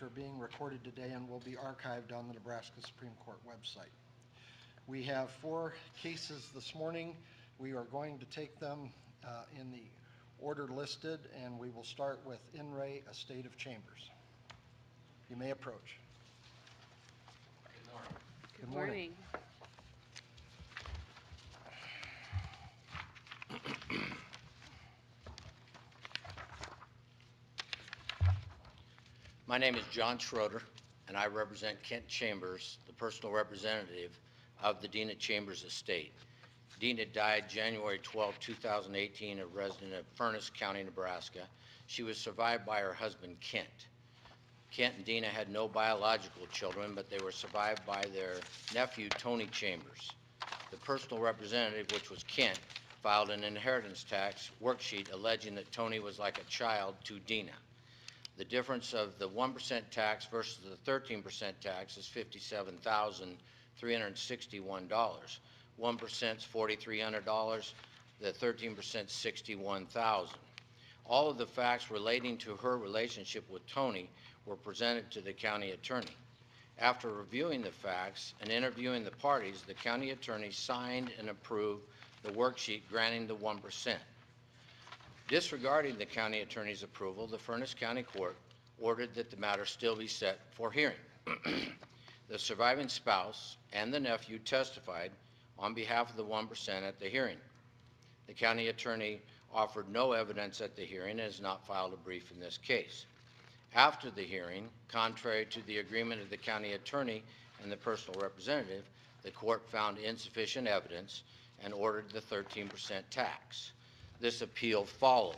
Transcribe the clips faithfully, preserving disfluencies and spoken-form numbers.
are being recorded today and will be archived on the Nebraska Supreme Court website. We have four cases this morning. We are going to take them uh, in the order listed, and we will start with In Re Estate of Chambers. You may approach. Good morning. Good morning. My name is John Schroeder, and I represent Kent Chambers, the personal representative of the Dina Chambers estate. Dina died January twelfth, two thousand eighteen, a resident of Furnace County, Nebraska. She was survived by her husband, Kent. Kent and Dina had no biological children, but they were survived by their nephew, Tony Chambers. The personal representative, which was Kent, filed an inheritance tax worksheet alleging that Tony was like a child to Dina. The difference of the one percent tax versus the thirteen percent tax is fifty-seven thousand three hundred sixty-one dollars. one percent is four thousand three hundred dollars, the thirteen percent is sixty-one thousand dollars. All of the facts relating to her relationship with Tony were presented to the county attorney. After reviewing the facts and interviewing the parties, the county attorney signed and approved the worksheet granting the one percent. Disregarding the county attorney's approval, the Furnace County Court ordered that the matter still be set for hearing. The surviving spouse and the nephew testified on behalf of the one percent at the hearing. The county attorney offered no evidence at the hearing and has not filed a brief in this case. After the hearing, contrary to the agreement of the county attorney and the personal representative, the court found insufficient evidence and ordered the thirteen percent tax. This appeal followed.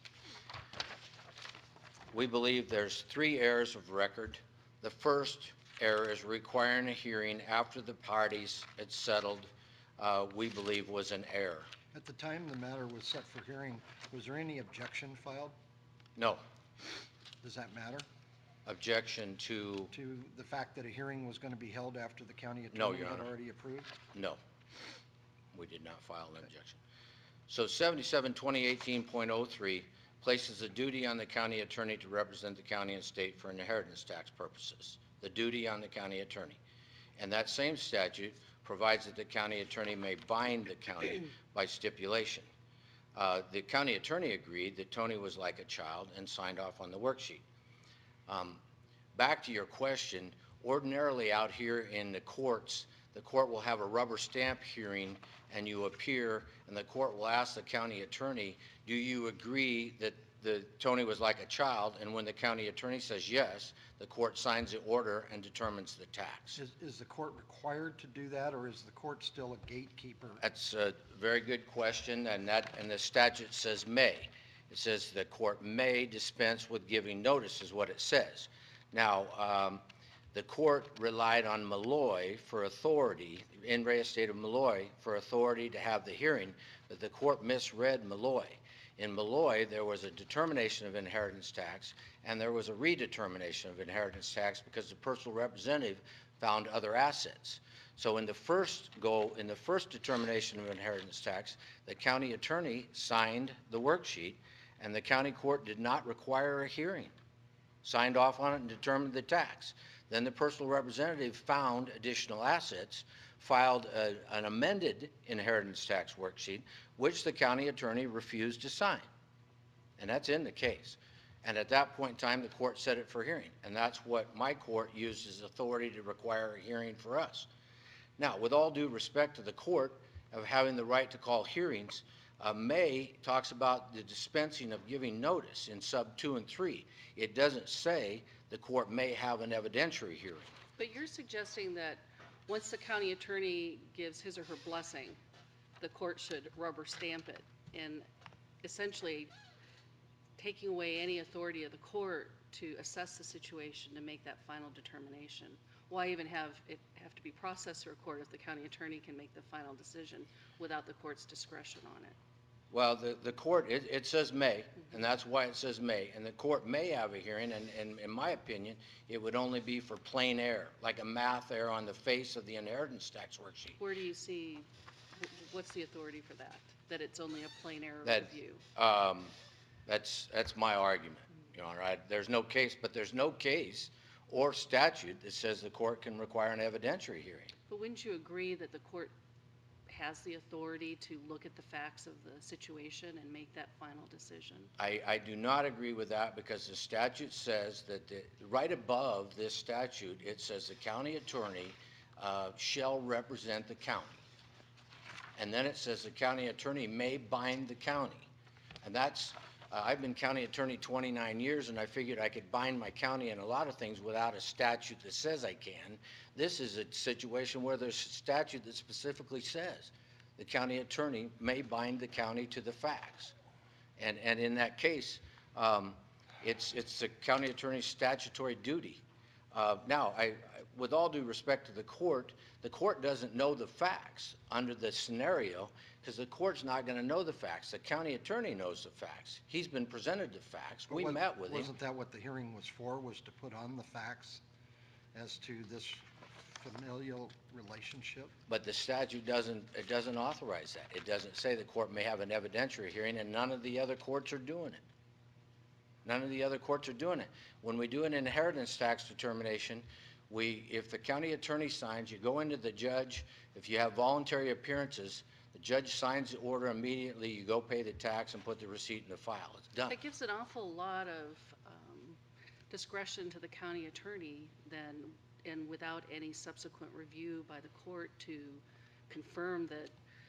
We believe there's three errors of record. The first error is requiring a hearing after the parties had settled, uh, we believe was an error. At the time the matter was set for hearing, was there any objection filed? No. Does that matter? Objection to? To the fact that a hearing was going to be held after the county No, attorney Your had Honor. already approved? No. We did not file an objection. So seventy-seven twenty eighteen point oh three places a duty on the county attorney to represent the county and state for inheritance tax purposes. The duty on the county attorney. And that same statute provides that the county attorney may bind the county by stipulation. Uh, the county attorney agreed that Tony was like a child and signed off on the worksheet. Um, back to your question, ordinarily out here in the courts, the court will have a rubber stamp hearing and you appear and the court will ask the county attorney, do you agree that the Tony was like a child? And when the county attorney says yes, the court signs the order and determines the tax. Is, is the court required to do that, or is the court still a gatekeeper? That's a very good question, and that and the statute says may. It says the court may dispense with giving notice is what it says. Now, um, the court relied on Malloy for authority, In Re Estate of Malloy, for authority to have the hearing, but the court misread Malloy. In Malloy, there was a determination of inheritance tax, and there was a redetermination of inheritance tax because the personal representative found other assets. So in the first go, in the first determination of inheritance tax, the county attorney signed the worksheet, and the county court did not require a hearing, signed off on it and determined the tax. Then the personal representative found additional assets, filed a, an amended inheritance tax worksheet, which the county attorney refused to sign. And that's in the case. And at that point in time, the court set it for hearing. And that's what my court used as authority to require a hearing for us. Now, with all due respect to the court of having the right to call hearings, uh, May talks about the dispensing of giving notice in sub two and three. It doesn't say the court may have an evidentiary hearing. But you're suggesting that once the county attorney gives his or her blessing, the court should rubber stamp it, and essentially taking away any authority of the court to assess the situation to make that final determination. Why even have it have to be processed through a court if the county attorney can make the final decision without the court's discretion on it? Well, the, the court, it, it says may, and that's why it says may. And the court may have a hearing, and, and in my opinion, it would only be for plain error, like a math error on the face of the inheritance tax worksheet. Where do you see, wh- what's the authority for that? That it's only a plain error That, review? um, that's, that's my argument, Your Honor. I, there's no case, but there's no case or statute that says the court can require an evidentiary hearing. But wouldn't you agree that the court has the authority to look at the facts of the situation and make that final decision? I, I do not agree with that because the statute says that the, right above this statute, it says the county attorney uh, shall represent the county. And then it says the county attorney may bind the county. And that's, uh, I've been county attorney twenty-nine years, and I figured I could bind my county in a lot of things without a statute that says I can. This is a situation where there's a statute that specifically says the county attorney may bind the county to the facts. And, and in that case, um, it's, it's the county attorney's statutory duty. Uh, now, I, I, with all due respect to the court, the court doesn't know the facts under the scenario because the court's not going to know the facts. The county attorney knows the facts. He's been presented the facts. We But wa- met with him. Wasn't that what the hearing was for, was to put on the facts as to this familial relationship? But the statute doesn't, it doesn't authorize that. It doesn't say the court may have an evidentiary hearing, and none of the other courts are doing it. None of the other courts are doing it. When we do an inheritance tax determination, we, if the county attorney signs, you go into the judge. If you have voluntary appearances, the judge signs the order immediately, you go pay the tax and put the receipt in the file. It's done. That gives an awful lot of um, discretion to the county attorney then, and without any subsequent review by the court to confirm that,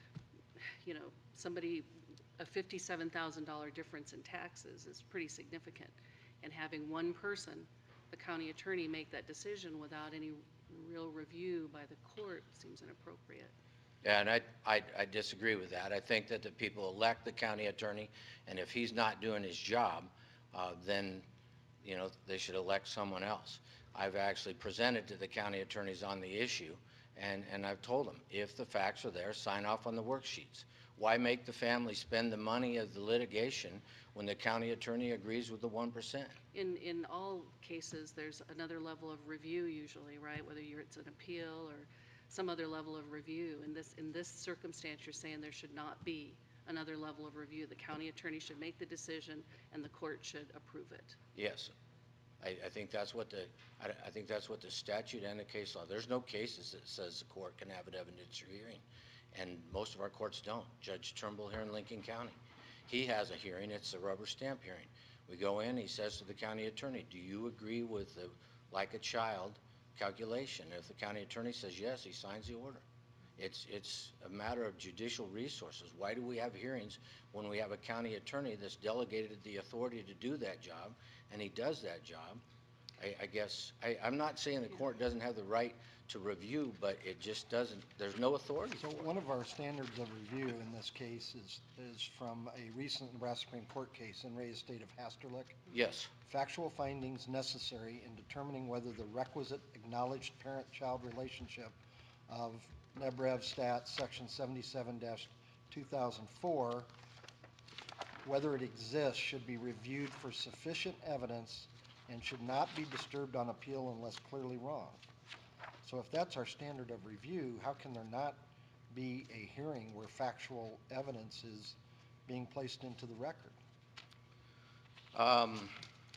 you know, somebody, a fifty-seven thousand dollar difference in taxes is pretty significant. And having one person, the county attorney, make that decision without any real review by the court seems inappropriate. Yeah, and I, I, I disagree with that. I think that the people elect the county attorney, and if he's not doing his job, uh, then, you know, they should elect someone else. I've actually presented to the county attorneys on the issue, and, and I've told them, if the facts are there, sign off on the worksheets. Why make the family spend the money of the litigation when the county attorney agrees with the one percent? In, in all cases, there's another level of review usually, right? Whether you're, it's an appeal or some other level of review. In this, in this circumstance, you're saying there should not be another level of review. The county attorney should make the decision and the court should approve it. Yes. I, I think that's what the, I, I think that's what the statute and the case law, there's no cases that says the court can have an evidentiary hearing. And most of our courts don't. Judge Trimble here in Lincoln County, he has a hearing, it's a rubber stamp hearing. We go in, he says to the county attorney, do you agree with the like a child calculation? If the county attorney says yes, he signs the order. It's, it's a matter of judicial resources. Why do we have hearings when we have a county attorney that's delegated the authority to do that job, and he does that job? I, I guess, I, I'm not saying the court doesn't have the right to review, but it just doesn't, there's no authority So for it. one of our standards of review in this case is, is from a recent Nebraska Supreme Court case in Ray Estate of Hasterlick. Yes. Factual findings necessary in determining whether the requisite acknowledged parent-child relationship of Nebrev Stat Section seventy-seven two thousand four, whether it exists, should be reviewed for sufficient evidence and should not be disturbed on appeal unless clearly wrong. So if that's our standard of review, how can there not be a hearing where factual evidence is being placed into the record? Um,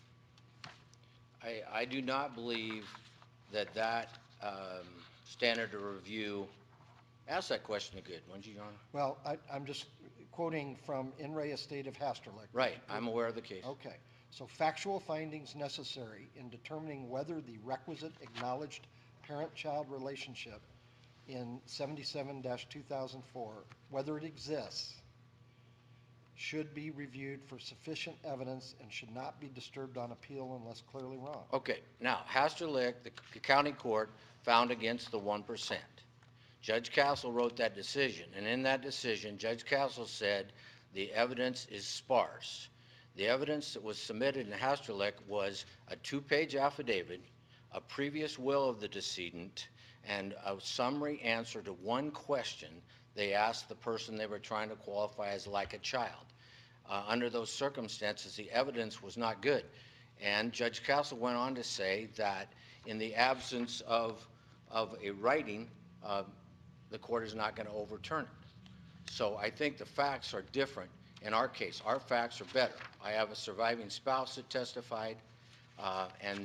I, I do not believe that that um, standard of review, ask that question again, when'd you, John? Well, I, I'm just quoting from In Re Estate of Hasterlick. Right, I'm aware of the case. Okay, so factual findings necessary in determining whether the requisite acknowledged parent-child relationship in seventy-seven two thousand four, whether it exists, should be reviewed for sufficient evidence and should not be disturbed on appeal unless clearly wrong. Okay, now, Hasterlick, the county court found against the one percent. Judge Castle wrote that decision, and in that decision, Judge Castle said the evidence is sparse. The evidence that was submitted in Hasterlick was a two-page affidavit, a previous will of the decedent, and a summary answer to one question they asked the person they were trying to qualify as like a child. Uh, under those circumstances, the evidence was not good. And Judge Castle went on to say that in the absence of, of a writing, uh, the court is not going to overturn it. So I think the facts are different in our case. Our facts are better. I have a surviving spouse that testified, uh, and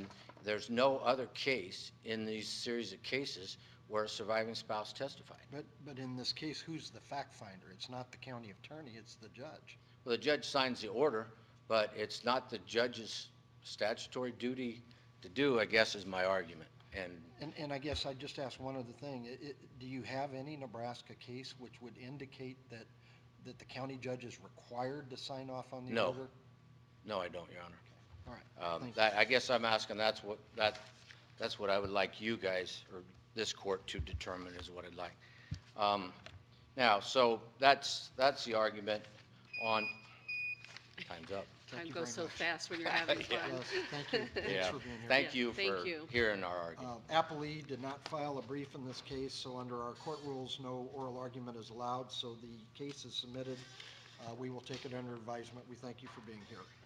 there's no other case in these series of cases where a surviving spouse testified. But, but in this case, who's the fact finder? It's not the county attorney, it's the judge. Well, the judge signs the order, but it's not the judge's statutory duty to do, I guess, is my argument. And And, and I guess I'd just ask one other thing. I- I- do you have any Nebraska case which would indicate that, that the county judge is required to sign off on the No. order? no, I don't, Your Honor. All right. Um, thank you. That, I guess I'm asking, that's what, that, that's what I would like you guys, or this court to determine is what I'd like. Um, Now, so that's, that's the argument on, time's up. Thank Time you goes very so much. fast when you're having Yeah. fun. Yes, thank you. Thanks Yeah, for being here. thank Yeah, you thank for you. hearing our argument. Uh, Applee did not file a brief in this case, so under our court rules, no oral argument is allowed, so the case is submitted. Uh, We will take it under advisement. We thank you for being here.